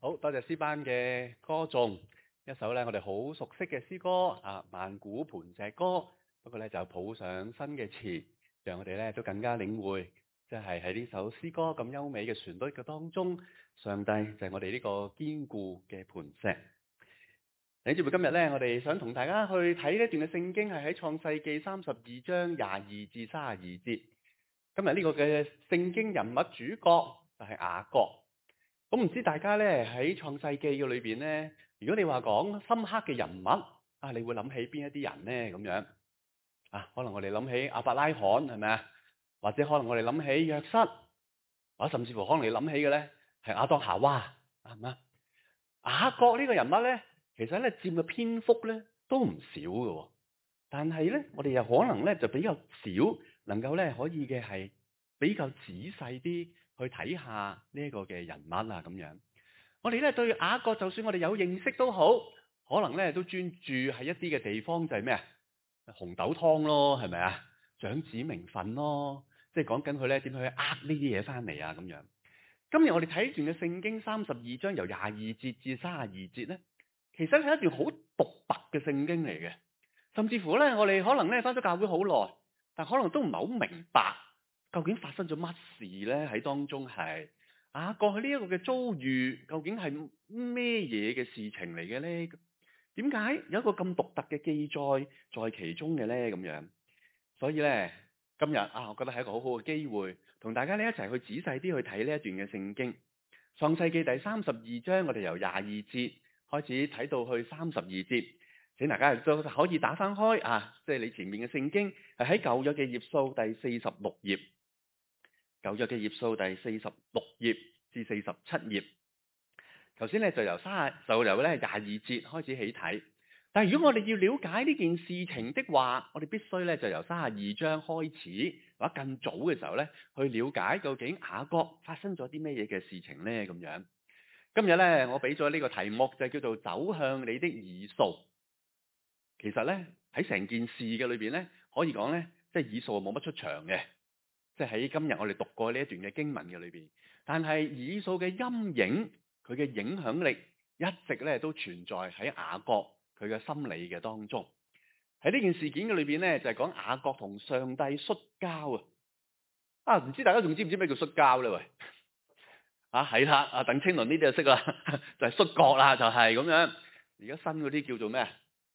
好多謝詩班嘅歌頌，一首咧我哋好熟悉嘅詩歌啊，萬古磐石歌。不過咧就譜上新嘅詞，讓我哋咧都更加領會，即係喺呢首詩歌咁優美嘅旋律嘅當中，上帝就係我哋呢個堅固嘅磐石。你知唔知今日咧，我哋想同大家去睇呢段嘅聖經，係喺創世記32章22至32節。今日呢個嘅聖經人物主角就係雅各。咁唔知大家咧喺創世記嘅裏邊咧，如果你話講深刻嘅人物啊，你會諗起邊一啲人咧？咁樣啊，可能我哋諗起亞伯拉罕係咪啊？或者可能我哋諗起約瑟，或者甚至乎可能你諗起嘅咧係亞當夏娃，係咪啊？雅各呢個人物咧，其實咧佔嘅篇幅咧都唔少嘅喎，但係咧我哋又可能咧就比較少能夠咧可以嘅係比較仔細啲去睇下呢一個嘅人物啊咁樣。我哋咧對雅各，就算我哋有認識都好，可能咧都專注喺一啲嘅地方就係咩啊？紅豆湯咯，係咪啊？長子名分咯，即係講緊佢咧點去呃呢啲嘢翻嚟啊咁樣。今日我哋睇段嘅聖經32章由22節至32節咧，其實係一段好獨特嘅聖經嚟嘅。甚至乎咧，我哋可能咧翻咗教會好耐，但可能都唔係好明白究竟發生咗乜事咧喺當中係過去呢一個嘅遭遇，究竟係咩嘢嘅事情嚟嘅咧？點解有一個咁獨特嘅記載在其中嘅咧？咁樣，所以咧今日我覺得係一個好好嘅機會，同大家咧一齊去仔細啲去睇呢一段嘅聖經。創世記第32章，我哋由22節開始睇到去32節。請大家都可以打翻開即係你前面嘅聖經，係喺舊約嘅頁數第46頁，舊約嘅頁數第46頁至47頁。頭先咧就由咧22節開始起睇，但係如果我哋要了解呢件事情的話，我哋必須咧就由32章開始，或者更早嘅時候咧去了解究竟雅各發生咗啲咩嘢嘅事情咧咁樣。今日咧我俾咗呢個題目就叫做走向你的以掃。其實咧喺成件事嘅裏邊咧，可以講咧，即係以掃冇乜出場嘅，即係喺今日我哋讀過呢一段嘅經文嘅裏邊。但係以掃嘅陰影，佢嘅影響力一直咧都存在喺雅各佢嘅心理嘅當中。喺呢件事件嘅裏邊咧，就係講雅各同上帝摔跤啊！唔知大家仲知唔知咩叫摔跤咧？喂，係啦，鄧青倫呢啲就識啦，就係摔角啦，就係咁樣。而家新嗰啲叫做咩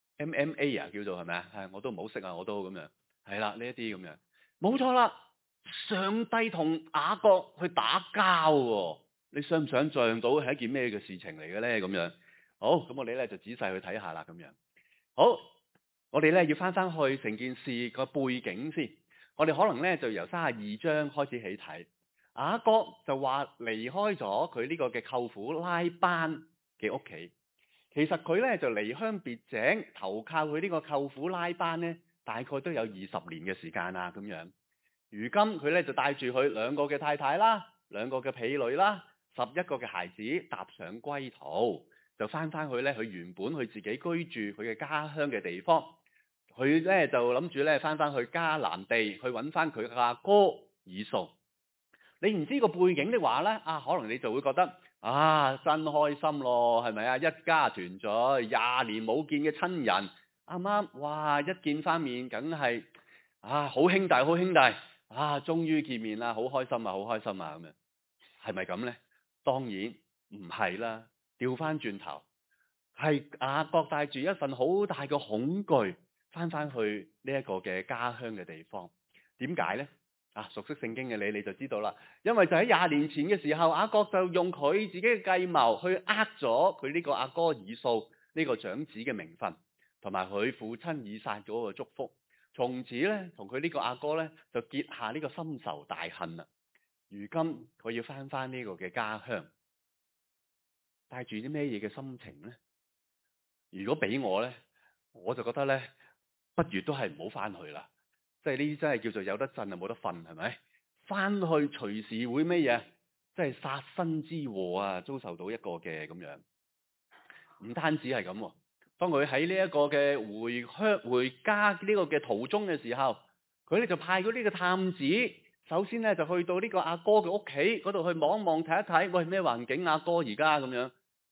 MMA 叫做係咪啊？係，我都唔好識啊，我都咁樣。係啦，呢一啲咁樣，冇錯啦。上帝同雅各去打交喎，你想唔想像到係一件咩嘅事情嚟嘅咧？咁樣，好，咁我哋咧就仔細去睇下啦，咁樣。好，我哋咧要翻去成件事個背景先。我哋可能咧就由32章開始起睇。雅各就話離開咗佢呢個嘅舅父拉班嘅屋企。其實佢咧就離鄉別井，投靠佢呢個舅父拉班咧，大概都有20年嘅時間啦咁樣。如今佢咧就帶住佢2個嘅太太啦，2個嘅婢女啦，11個嘅孩子踏上歸途，就翻去咧佢原本佢自己居住佢嘅家鄉嘅地方。佢咧就諗住咧翻去迦南地去揾翻佢阿哥以掃。你唔知個背景的話咧，可能你就會覺得真開心咯，係咪啊？一家團聚，20年冇見嘅親人，啱啱哇一見翻面，梗係好兄弟好兄弟終於見面啦，好開心啊，好開心啊咁樣，係咪咁咧？當然唔係啦，調翻轉頭係雅各帶住一份好大嘅恐懼翻去呢一個嘅家鄉嘅地方。點解咧？熟悉聖經嘅你就知道啦。因為就喺20年前嘅時候，雅各就用佢自己嘅計謀去呃咗佢呢個阿哥以掃呢個長子嘅名分，同埋佢父親以撒嗰個祝福。從此咧，同佢呢個阿哥咧就結下呢個深仇大恨啦。如今佢要翻呢個嘅家鄉，帶住啲咩嘢嘅心情咧？如果俾我咧，我就覺得咧，不如都係唔好翻去啦。即係呢啲真係叫做有得震啊冇得瞓，係咪？翻去隨時會咩嘢？即係殺身之禍啊！遭受到一個嘅咁樣，唔單止係咁。當佢喺呢一個嘅回家呢個嘅途中嘅時候，佢咧就派咗呢個探子，首先咧就去到呢個阿哥嘅屋企嗰度去望一望睇一睇，喂，咩環境？阿哥而家咁樣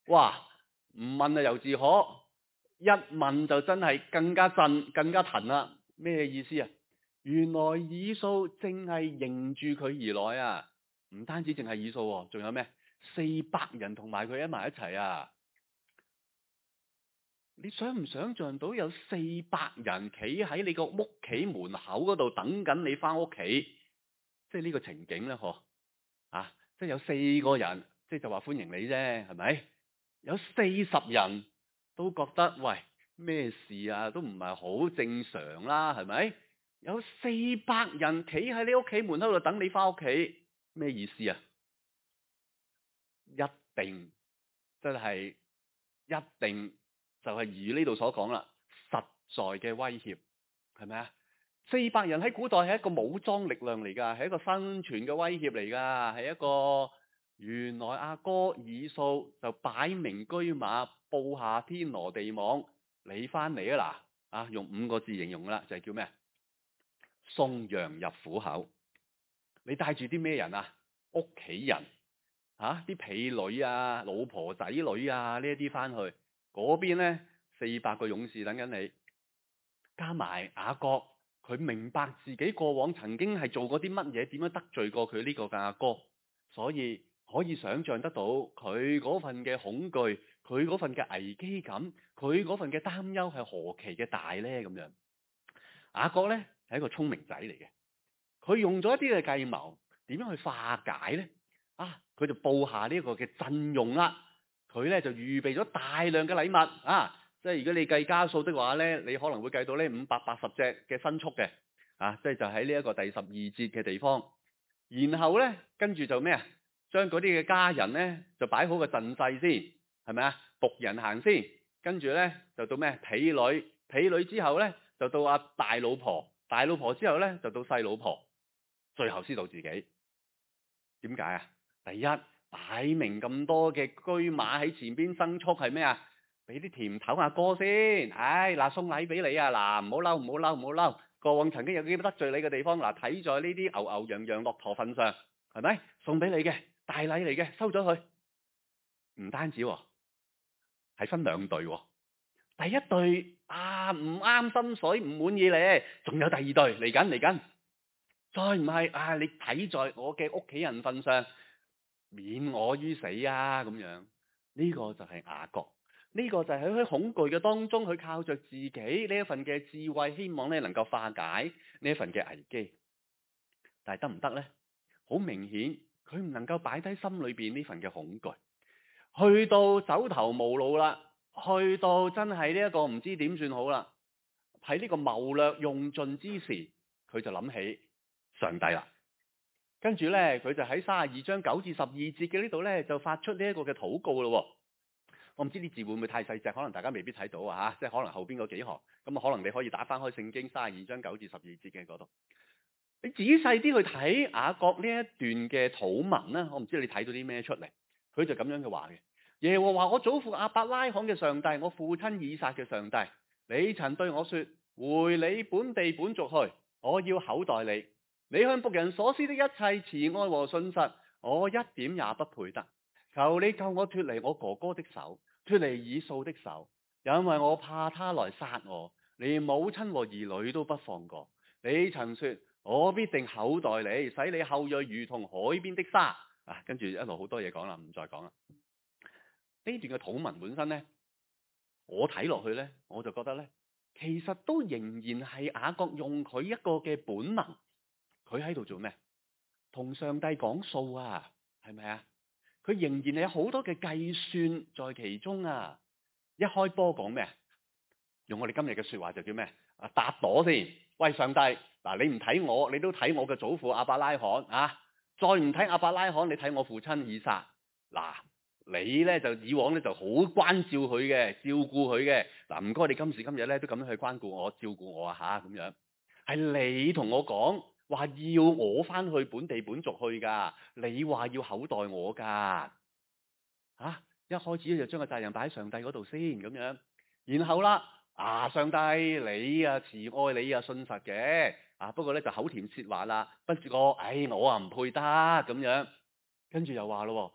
哇！唔問啊猶自可，一問就真係更加震、更加騰啦。咩意思啊？原來以掃淨係迎住佢而來啊！唔單止淨係以掃喎，仲有咩？400人同埋佢埋一齊啊！你想唔想像到有400人企喺你個屋企門口嗰度等緊你翻屋企？即係呢個情景咧，嗬？啊！即係有4個人，即係就話歡迎你啫，係咪？有40人都覺得喂，咩事啊？都唔係好正常啦，係咪？有400人企喺你屋企門口度等你翻屋企，咩意思啊？一定真係一定就係如呢度所講啦，實在嘅威脅，係咪啊？400人喺古代係一個武裝力量嚟㗎，係一個生存嘅威脅嚟㗎，係一個原來阿哥以掃就擺明車馬布下天羅地網，你翻嚟啊嗱啊，用5個字形容啦，就係叫咩？送羊入虎口。你帶住啲咩人啊？屋企人。啲婢女啊、老婆仔女啊呢一啲翻去嗰邊呢，400個勇士等緊你，加埋雅各，佢明白自己過往曾經係做過啲乜嘢，點樣得罪過佢呢個嘅阿哥，所以可以想像得到佢嗰份嘅恐懼，佢嗰份嘅危機感，佢嗰份嘅擔憂係何其嘅大呢？咁樣雅各呢係一個聰明仔嚟嘅，佢用咗一啲嘅計謀，點樣去化解呢？佢就布下呢一個嘅陣容啦。佢咧就預備咗大量嘅禮物即係如果你計加數的話咧，你可能會計到呢580隻嘅牲畜嘅即係就喺呢一個第12節嘅地方。然後咧跟住就咩啊？將嗰啲嘅家人咧就擺好個陣勢先，係咪啊？僕人行先，跟住咧就到咩？婢女，婢女之後咧就到阿大老婆，大老婆之後咧就到細老婆，最後先到自己。點解啊？第一，擺明咁多嘅車馬喺前邊牲畜係咩啊？俾啲甜頭阿哥先。嗱，送禮俾你啊！嗱，唔好嬲，唔好嬲，唔好嬲。過往曾經有幾得罪你嘅地方，嗱，睇在呢啲牛牛羊羊駱駝份上，係咪？送俾你嘅大禮嚟嘅，收咗佢。唔單止喎，係分兩隊喎。第一隊唔啱心水，唔滿意你，仲有第二隊嚟緊嚟緊。再唔係你睇在我嘅屋企人份上，免我於死啊！咁樣呢個就係雅各，呢個就係喺恐懼嘅當中，佢靠着自己呢一份嘅智慧，希望咧能夠化解呢一份嘅危機。但係得唔得呢？好明顯，佢唔能夠擺低心裏邊呢份嘅恐懼，去到走投無路啦，去到真係呢一個唔知點算好啦。喺呢個謀略用盡之時，佢就諗起上帝啦。跟住呢，佢就喺32章9至12節嘅呢度呢，就發出呢一個嘅禱告咯。我唔知啲字會唔會太細隻，可能大家未必睇到即係可能後邊嗰幾行，咁可能你可以打翻開聖經32章9至12節嘅嗰度，你仔細啲去睇雅各呢一段嘅禱文啦。我唔知你睇到啲咩出嚟，佢就咁樣嘅話嘅：耶和華我祖父亞伯拉罕嘅上帝，我父親以撒嘅上帝，你曾對我說，回你本地本族去，我要厚待你。你向僕人所施的一切慈愛和信實，我一點也不配得。求你救我脫離我哥哥的手，脫離以掃的手，因為我怕他來殺我，連母親和兒女都不放過。你曾說，我必定厚待你，使你後裔如同海邊的沙。跟住一路好多嘢講啦，唔再講啦。呢段嘅禱文本身呢，我睇落去呢，我就覺得呢，其實都仍然係雅各用佢一個嘅本能。佢喺度做咩？同上帝講數啊，係咪啊？佢仍然係有好多嘅計算在其中啊！一開波講咩？用我哋今日嘅說話就叫咩？搭朵先。喂，上帝，嗱，你唔睇我，你都睇我嘅祖父亞伯拉罕啊！再唔睇亞伯拉罕，你睇我父親以撒。嗱，你咧就以往咧就好關照佢嘅，照顧佢嘅。嗱，唔該，你今時今日咧都咁樣去關顧我、照顧我咁樣。係你同我講話要我翻去本地本族去噶，你話要厚待我噶，一開始就將個責任擺喺上帝嗰度先咁樣，然後啦，上帝你慈愛你信實嘅，不過咧就口甜舌滑啦，不過我唔配得咁樣，跟住又話咯，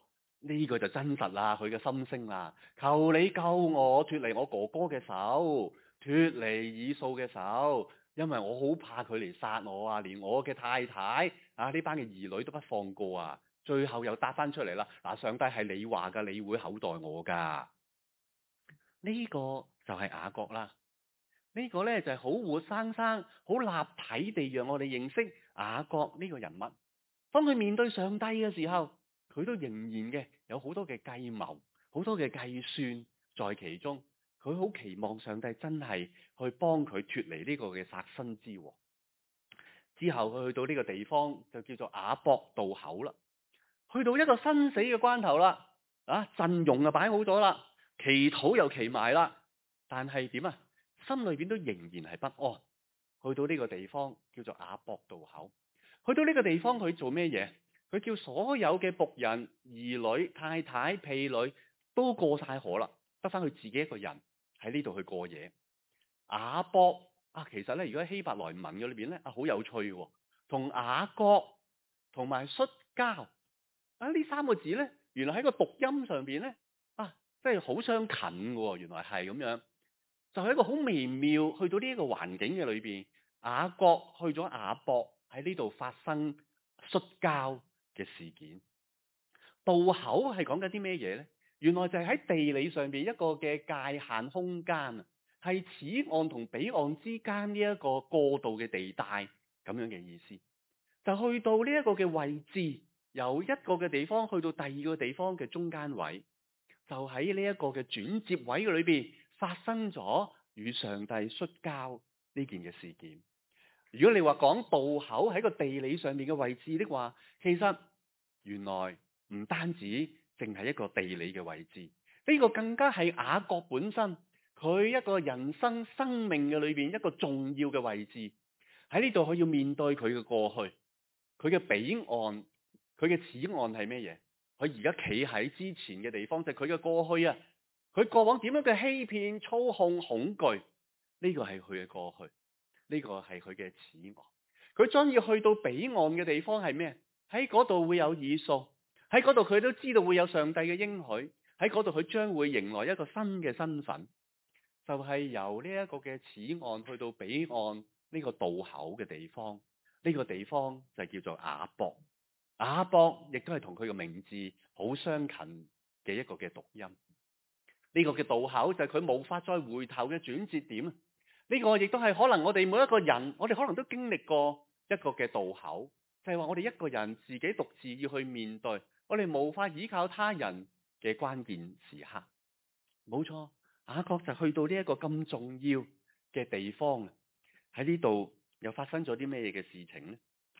呢個就真實啦，佢嘅心聲啦。求你救我脫離我哥哥嘅手，脫離以掃嘅手，因為我好怕佢嚟殺我啊！連我嘅太太啊，呢班嘅兒女都不放過啊！最後又答翻出嚟啦，嗱，上帝係你話噶，你會厚待我噶。呢個就係雅各啦。呢個呢，就係好活生生、好立體地讓我哋認識雅各呢個人物。當佢面對上帝嘅時候，佢都仍然嘅有好多嘅計謀、好多嘅計算在其中。佢好期望上帝真係去幫佢脫離呢個嘅殺身之禍。之後佢去到呢個地方就叫做雅博渡口啦。去到一個生死嘅關頭啦，陣容啊擺好咗啦，祈禱又祈埋啦，但係點啊？心裏邊都仍然係不安。去到呢個地方叫做雅博渡口，去到呢個地方佢做咩嘢？佢叫所有嘅僕人、兒女、太太、婢女都過晒河啦，得翻佢自己一個人喺呢度去過夜。雅博其實咧，如果喺希伯來文嘅裏邊咧，好有趣喎，同雅各同埋摔跤呢三個字咧，原來喺個讀音上邊咧即係好相近嘅喎，原來係咁樣。就係一個好微妙，去到呢一個環境嘅裏邊，雅各去咗雅博喺呢度發生摔跤嘅事件。渡口係講緊啲咩嘢呢？原來就係喺地理上邊一個嘅界限空間啊，係此岸同彼岸之間呢一個過渡嘅地帶咁樣嘅意思。就去到呢一個嘅位置，由一個嘅地方去到第二個地方嘅中間位，就喺呢一個嘅轉接位嘅裏邊發生咗與上帝摔跤呢件嘅事件。如果你話講渡口喺個地理上面嘅位置的話，其實原來唔單止淨係一個地理嘅位置，呢個更加係雅各本身佢一個人生生命嘅裏邊一個重要嘅位置。喺呢度佢要面對佢嘅過去，佢嘅彼岸，佢嘅此岸係咩嘢？佢而家企喺之前嘅地方，就係佢嘅過去啊！佢過往點樣嘅欺騙、操控、恐懼，呢個係佢嘅過去，呢個係佢嘅此岸。佢將要去到彼岸嘅地方係咩？喺嗰度會有以掃，喺嗰度佢都知道會有上帝嘅應許，喺嗰度佢將會迎來一個新嘅身份，就係由呢一個嘅此岸去到彼岸呢個渡口嘅地方。呢個地方就叫做雅博。雅博亦都係同佢嘅名字好相近嘅一個嘅讀音。呢個嘅渡口就係佢無法再回頭嘅轉折點。呢個亦都係可能我哋每一個人，我哋可能都經歷過一個嘅渡口，就係話我哋一個人自己獨自要去面對，我哋無法依靠他人嘅關鍵時刻。冇錯，雅各就去到呢一個咁重要嘅地方。喺呢度又發生咗啲咩嘢嘅事情呢？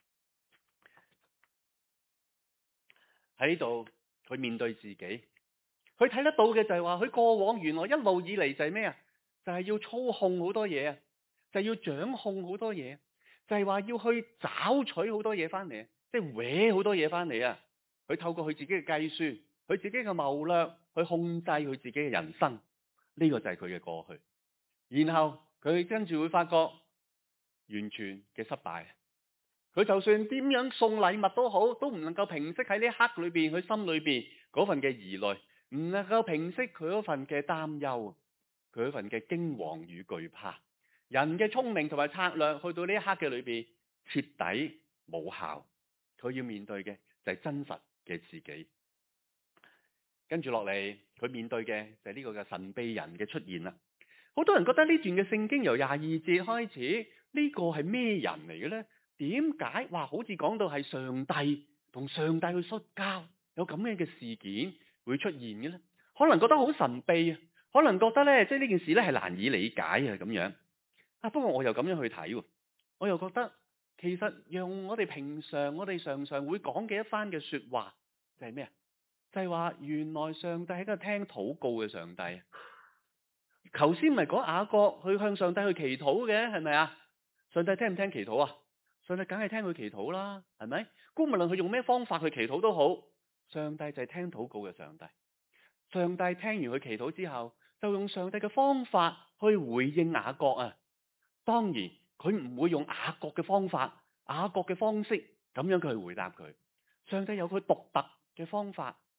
喺呢度佢面對自己，佢睇得到嘅就係話佢過往原來一路以嚟就係咩啊？就係要操控好多嘢啊，就係要掌控好多嘢，就係話要去找取好多嘢翻嚟，即係搲好多嘢翻嚟啊！佢透過佢自己嘅計算，佢自己嘅謀略去控制佢自己嘅人生，呢個就係佢嘅過去。然後佢跟住會發覺完全嘅失敗。佢就算點樣送禮物都好，都唔能夠平息喺呢一刻裏邊佢心裏邊嗰份嘅疑慮，唔能夠平息佢嗰份嘅擔憂，佢嗰份嘅驚惶與懼怕。人嘅聰明同埋策略去到呢一刻嘅裏邊徹底冇效，佢要面對嘅就係真實嘅自己。跟住落嚟，佢面對嘅就係呢個嘅神秘人嘅出現啦。好多人覺得呢段嘅聖經由廿二節開始，呢個係咩人嚟嘅呢？點解話好似講到係上帝同上帝去摔跤，有咁樣嘅事件會出現嘅呢？可能覺得好神秘啊，可能覺得呢，即係呢件事呢係難以理解啊咁樣。不過我又咁樣去睇，我又覺得其實用我哋平常我哋常常會講嘅一番嘅說話，就係咩啊？就係話原來上帝係一個聽禱告嘅上帝。頭先咪講雅各去向上帝去祈禱嘅，係咪啊？上帝聽唔聽祈禱啊？上帝梗係聽佢祈禱啦，係咪？無論佢用咩方法去祈禱都好，上帝就係聽禱告嘅上帝。上帝聽完佢祈禱之後，就用上帝嘅方法去回應雅各啊。當然佢唔會用雅各嘅方法、雅各嘅方式咁樣去回答佢。上帝有佢獨特嘅方法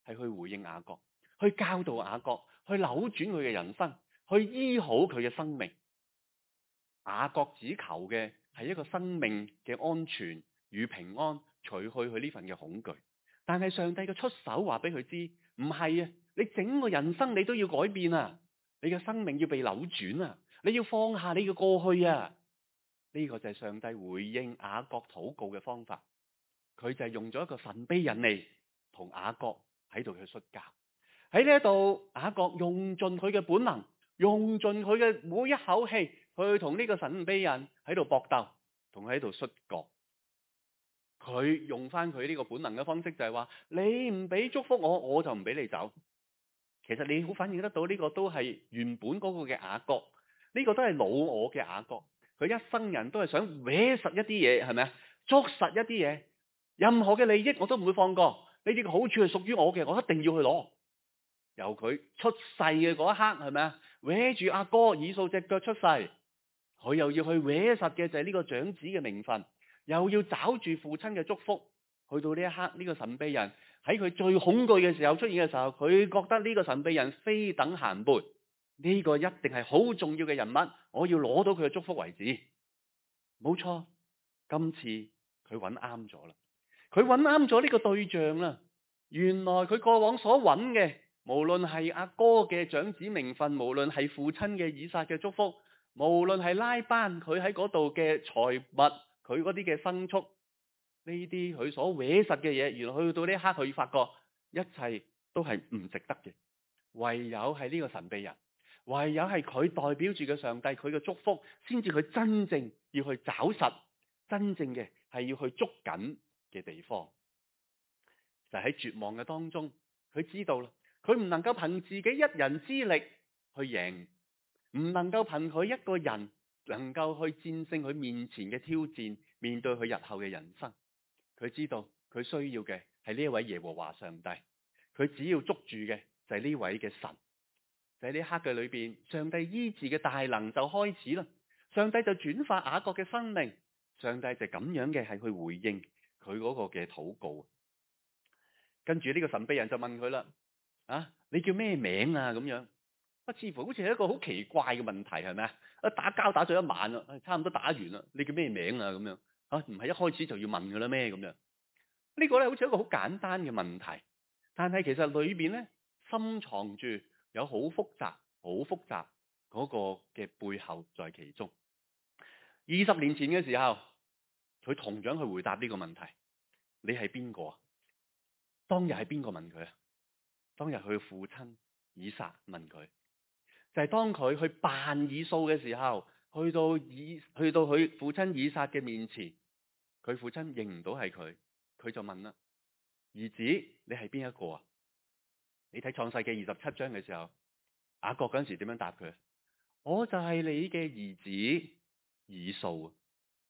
係去回應雅各，去教導雅各，去扭轉佢嘅人生，去醫好佢嘅生命。雅各只求嘅係一個生命嘅安全與平安，除去佢呢份嘅恐懼。但係上帝嘅出手話俾佢知，唔係啊，你整個人生你都要改變啊，你嘅生命要被扭轉啊，你要放下你嘅過去啊。呢個就係上帝回應雅各禱告嘅方法。佢就係用咗一個神秘人嚟同雅各喺度去摔跤。喺呢一度，雅各用盡佢嘅本能，用盡佢嘅每一口氣去同呢個神秘人喺度搏鬥，同佢喺度摔角。佢用翻佢呢個本能嘅方式就係話，你唔俾祝福我，我就唔俾你走。其實你好反映得到呢個都係原本嗰個嘅雅各，呢個都係老我嘅雅各。佢一生人都係想搲實一啲嘢，係咪啊？捉實一啲嘢，任何嘅利益我都唔會放過。呢啲嘅好處係屬於我嘅，我一定要去攞。由佢出世嘅嗰一刻，係咪啊？搲住阿哥以掃隻腳出世，佢又要去搲實嘅就係呢個長子嘅名分，又要找住父親嘅祝福。去到呢一刻，呢個神秘人喺佢最恐懼嘅時候出現嘅時候，佢覺得呢個神秘人非等閒輩，呢個一定係好重要嘅人物，我要攞到佢嘅祝福為止。冇錯，今次佢揾啱咗啦，佢揾啱咗呢個對象啦。原來佢過往所揾嘅，無論係阿哥嘅長子名分，無論係父親嘅以撒嘅祝福，無論係拉班佢喺嗰度嘅財物，佢嗰啲嘅牲畜，呢啲佢所搲實嘅嘢，原來去到呢一刻佢發覺一切都係唔值得嘅。唯有係呢個神秘人，唯有係佢代表住嘅上帝，佢嘅祝福先至佢真正要去找實，真正嘅係要去捉緊嘅地方。就喺絕望嘅當中，佢知道啦，佢唔能夠憑自己一人之力去贏，唔能夠憑佢一個人能夠去戰勝佢面前嘅挑戰，面對佢日後嘅人生。佢知道佢需要嘅係呢一位耶和華上帝，佢只要捉住嘅就係呢位嘅神。就喺呢一刻嘅裏邊，上帝醫治嘅大能就開始啦。上帝就轉化雅各嘅生命，上帝就咁樣嘅係去回應佢嗰個嘅禱告。跟住呢個神秘人就問佢啦：啊，你叫咩名啊？咁樣，似乎好似係一個好奇怪嘅問題，係咪啊？打交打咗一晚啦，差唔多打完啦，你叫咩名啊？咁樣，唔係一開始就要問噶啦咩？咁樣，呢個咧好似一個好簡單嘅問題，但係其實裏邊咧深藏住有好複雜、好複雜嗰個嘅背後在其中。20年前嘅時候，佢同樣去回答呢個問題：你係邊個啊？當日係邊個問佢啊？當日佢嘅父親以撒問佢，就係當佢去扮以掃嘅時候，去到佢父親以撒嘅面前，佢父親認唔到係佢，佢就問啦：兒子，你係邊一個啊？你睇創世記27章嘅時候，雅各嗰陣時點樣答佢？我就係你嘅兒子以掃啊！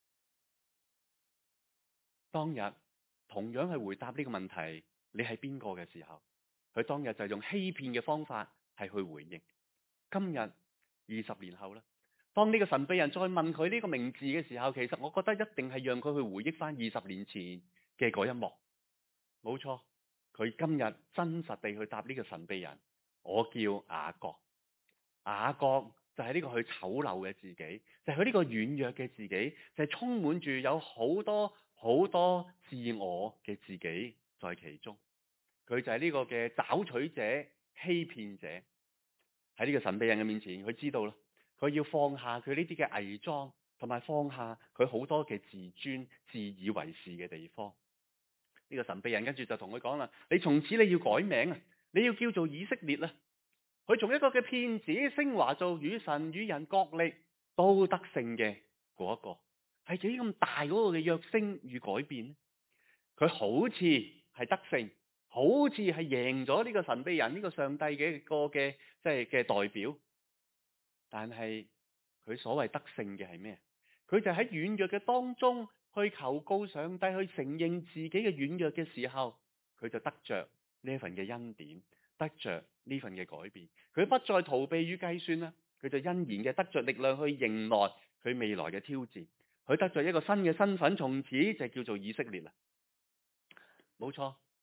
當日同樣係回答呢個問題，你係邊個嘅時候，佢當日就用欺騙嘅方法係去回應。今日20年後啦，當呢個神秘人再問佢呢個名字嘅時候，其實我覺得一定係讓佢去回憶翻20年前嘅嗰一幕。冇錯，佢今日真實地去答呢個神秘人：我叫雅各。雅各就係呢個去醜陋嘅自己，就係佢呢個軟弱嘅自己，就係充滿住有好多好多自我嘅自己在其中。佢就係呢個嘅找取者、欺騙者。喺呢個神秘人嘅面前，佢知道啦，佢要放下佢呢啲嘅偽裝，同埋放下佢好多嘅自尊、自以為是嘅地方。呢個神秘人跟住就同佢講啦：你從此你要改名啊，你要叫做以色列啊。佢從一個嘅騙子升華做與神與人角力都得勝嘅嗰一個，係幾咁大嗰個嘅躍升與改變呢？佢好似係得勝，好似係贏咗呢個神秘人呢個上帝嘅一個嘅即係嘅代表，但係佢所謂得勝嘅係咩？佢就喺軟弱嘅當中去求告上帝，去承認自己嘅軟弱嘅時候，佢就得着呢份嘅恩典，得着呢份嘅改變。佢不再逃避與計算啦，佢就欣然嘅得着力量去迎來佢未來嘅挑戰。佢得着一個新嘅身份，從此就叫做以色列啦。冇錯，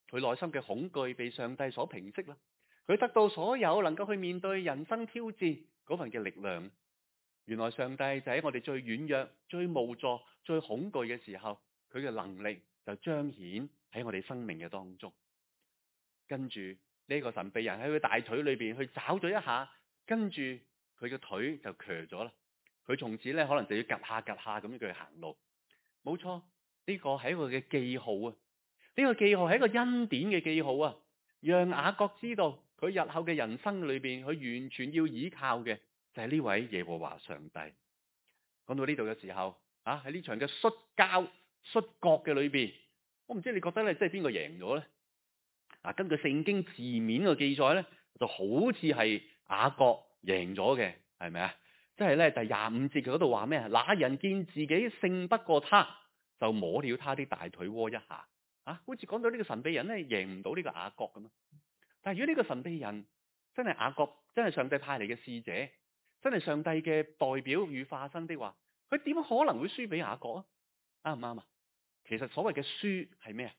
佢內心嘅恐懼被上帝所平息啦，佢得到所有能夠去面對人生挑戰嗰份嘅力量。原來上帝就喺我哋最軟弱、最無助、最恐懼嘅時候，佢嘅能力就彰顯喺我哋生命嘅當中。跟住呢個神秘人喺佢大腿裏邊去找咗一下，跟住佢嘅腿就瘸咗啦。佢從此咧可能就要趌下趌下咁樣去行路。冇錯，呢個係一個嘅記號啊！呢個記號係一個恩典嘅記號啊！讓雅各知道佢日後嘅人生裏邊，佢完全要依靠嘅就係呢位耶和華上帝。講到呢度嘅時候，喺呢場嘅摔角嘅裏邊，我唔知你覺得咧，即係邊個贏咗咧？根據聖經字面嘅記載咧，就好似係雅各贏咗嘅，係咪啊？即係咧第25節嗰度話咩啊？那人見自己勝不過他，就摸了他的大腿窩一下。好似講到呢個神秘人咧贏唔到呢個雅各咁啊！但係如果呢個神秘人真係雅各，真係上帝派嚟嘅使者，真係上帝嘅代表與化身的話，佢點可能會輸俾雅各啊？啱唔啱啊？其實所謂嘅輸係咩啊？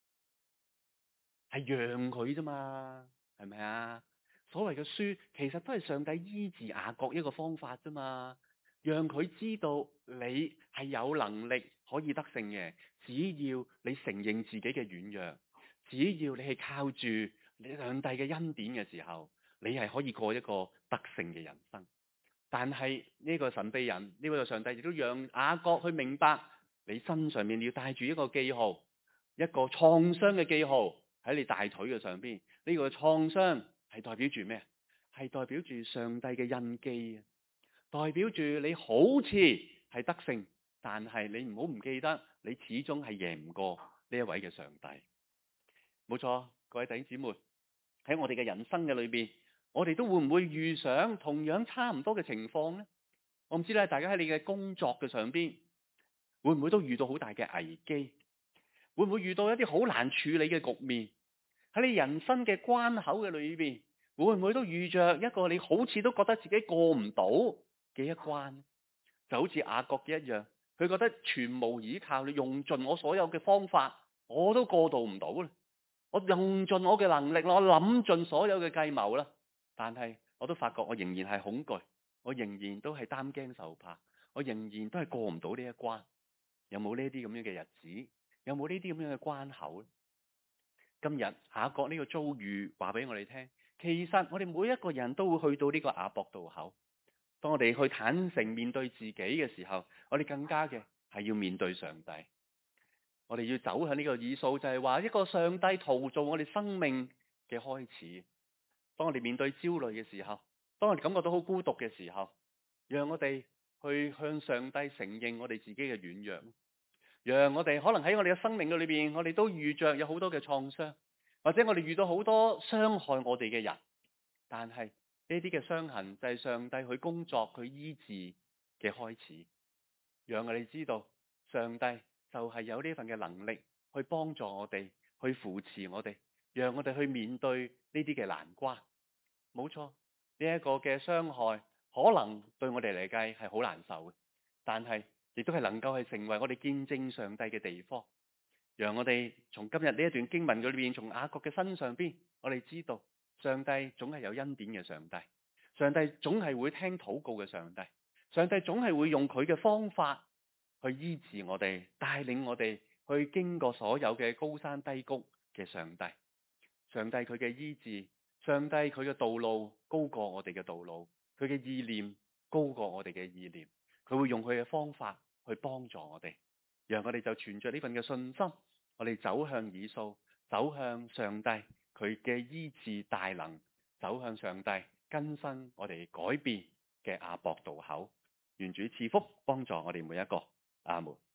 係讓佢啫嘛，係咪啊？所謂嘅輸，其實都係上帝醫治雅各一個方法啫嘛，讓佢知道你係有能力可以得勝嘅，只要你承認自己嘅軟弱，只要你係靠住你上帝嘅恩典嘅時候，你係可以過一個得勝嘅人生。但係呢個神秘人，呢位上帝亦都讓雅各去明白，你身上面要帶住一個記號，一個創傷嘅記號喺你大腿嘅上邊。呢個創傷係代表住咩？係代表住上帝嘅印記啊！代表住你好似係得勝，但係你唔好唔記得，你始終係贏唔過呢一位嘅上帝。冇錯，各位弟兄姊妹，喺我哋嘅人生嘅裏邊，我哋都會唔會遇上同樣差唔多嘅情況呢？我唔知咧，大家喺你嘅工作嘅上邊，會唔會都遇到好大嘅危機？會唔會遇到一啲好難處理嘅局面？喺你人生嘅關口嘅裏邊，會唔會都遇着一個你好似都覺得自己過唔到嘅一關？就好似雅各嘅一樣，佢覺得全無依靠，你用盡我所有嘅方法，我都過渡唔到啦。我用盡我嘅能力，我諗盡所有嘅計謀啦，但係我都發覺我仍然係恐懼，我仍然都係擔驚受怕，我仍然都係過唔到呢一關。有冇呢啲咁樣嘅日子？有冇呢啲咁樣嘅關口咧？今日雅各呢個遭遇話俾我哋聽，其實我哋每一個人都會去到呢個雅博渡口。當我哋去坦誠面對自己嘅時候，我哋更加嘅係要面對上帝。我哋要走向呢個意數，就係話一個上帝陶造我哋生命嘅開始。當我哋面對焦慮嘅時候，當我哋感覺到好孤獨嘅時候，讓我哋去向上帝承認我哋自己嘅軟弱。讓我哋可能喺我哋嘅生命嘅裏邊，我哋都遇着有好多嘅創傷，或者我哋遇到好多傷害我哋嘅人。但係呢啲嘅傷痕就係上帝去工作、去醫治嘅開始。讓我哋知道上帝就係有呢份嘅能力去幫助我哋，去扶持我哋，讓我哋去面對呢啲嘅難關。冇錯，呢一個嘅傷害可能對我哋嚟計係好難受嘅，但係亦都係能夠係成為我哋見證上帝嘅地方。讓我哋從今日呢一段經文裏邊，從雅各嘅身上邊，我哋知道上帝總係有恩典嘅上帝，上帝總係會聽禱告嘅上帝，上帝總係會用佢嘅方法去醫治我哋，帶領我哋去經過所有嘅高山低谷嘅上帝。上帝佢嘅醫治，上帝佢嘅道路高過我哋嘅道路，佢嘅意念高過我哋嘅意念，佢會用佢嘅方法去幫助我哋，讓我哋就存着呢份嘅信心，我哋走向以掃，走向上帝佢嘅醫治大能，走向上帝更新我哋改變嘅雅博渡口。願主賜福幫助我哋每一個，阿門。